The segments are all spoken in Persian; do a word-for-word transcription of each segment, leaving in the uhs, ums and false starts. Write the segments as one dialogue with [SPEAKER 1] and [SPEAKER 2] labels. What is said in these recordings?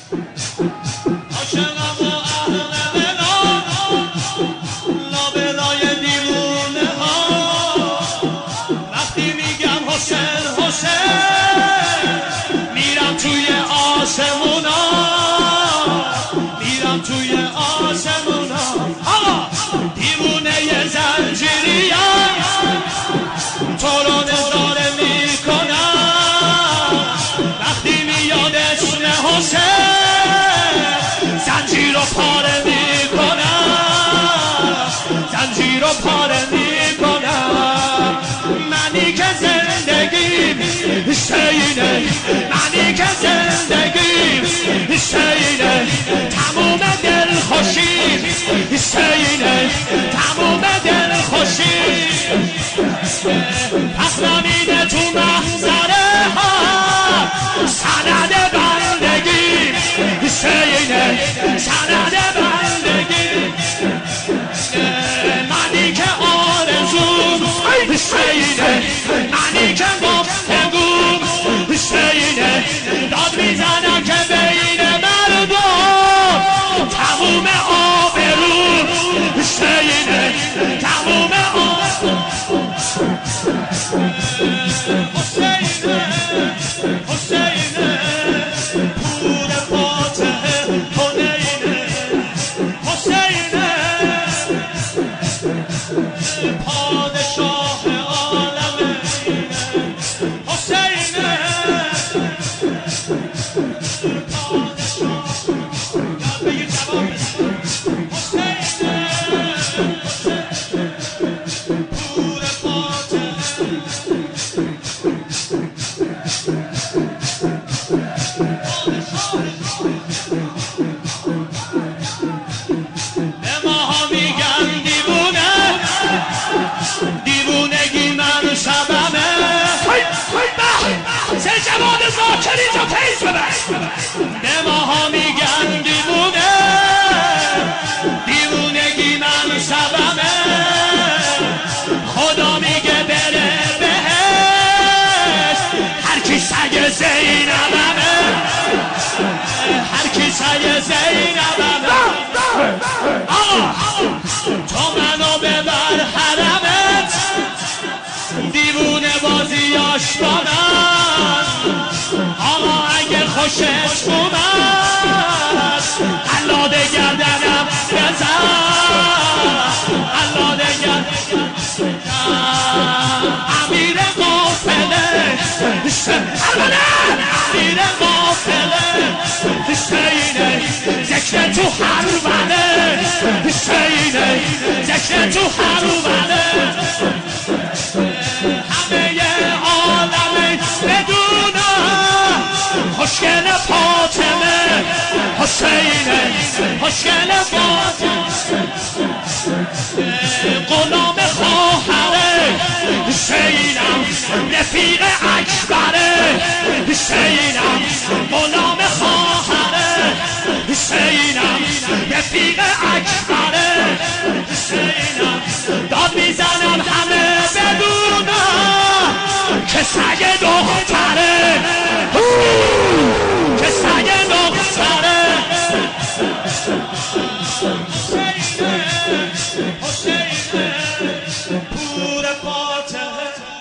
[SPEAKER 1] عاشقم و اهل ولان لابلای دیوونه ها وقتی میگم حسین حسین میرم توی آسمونا میرم توی آسمونا آقا دیوونه ی زنجیریم تو رو نظاره میکنم وقتی میاد اسم حسین زنجیر رو پاره میکنم زنجیر رو پاره میکنم منی که زندگیم حسینه منی که زندگیم حسینه تموم دل خوشیم حسینه تموم دل خوشیم پس نمیده تو محضره ها سند بندگیم حسینه سند بندگیم منی که آرزوم حسینه منی که گفتگوم حسینه داد میزنم که بین مردم تموم آبرو حسینه تموم آبرو حسینه حسینه پور فاتح حنینه حسینه پادشاه عالم حسینه پادشاه یاد بگیر جواب حسینه پور فاتح به ماها میگن دیوونه دیوونگی من سببه سه جواد زاکری جا پیش ببر به ماها میگن دیوونه دیوونگی من سببه خدا میگه بره بهش هر کی سگ زینبمه هر کی سگ زینبمه آقا تو منو ببر حرمت دیوونه بازیاش با من آقا اگه خوشش اومد قلاده گردنم بزن قلاده گردنم امیر قافله امیر قافله حسینه ذکر تو هر بله حسینه ذکر تو هر بله همه عالم بدونم خوشگل فاطمه حسینه خوشگل فاطمه غلام خواهره حسینم رفیق اکبره حسینم غلام خواهره حسینم رفیق اکبره حسینم داد میزنم همه بدونم که سگ دختره که سگ دختره حسینه حسینه پور فاتحه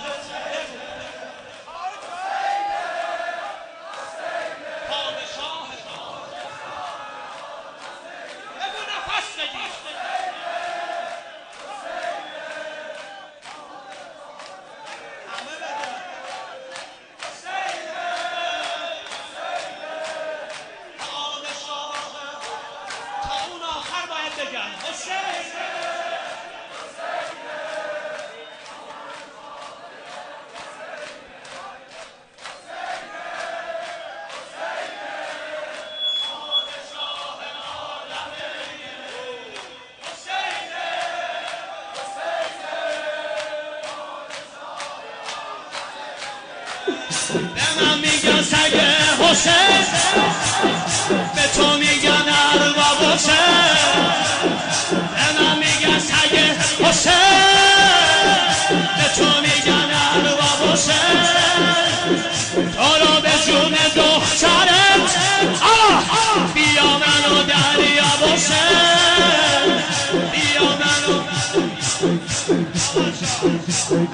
[SPEAKER 1] پادشاه بگو نفس بگیر همه بگو حسینه پادشاه تا اون آخر باید بگن حسینه به من میگن سگ حسین به تو میگن ارباب حسین به من میگن سگ حسین به تو میگن ارباب حسین تو رو به جون دخترت آه